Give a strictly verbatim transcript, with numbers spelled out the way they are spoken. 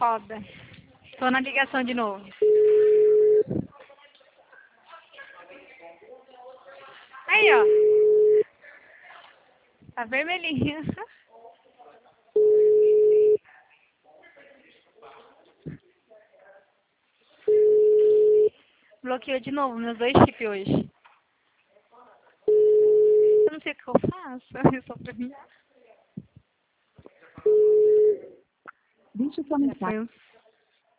foda. Tô na ligação de novo. Aí, ó. Tá vermelhinha. Bloqueou de novo meus dois chips hoje. Eu não sei o que eu faço. Eu só pra mim. Deixe sua Já mensagem. foi uns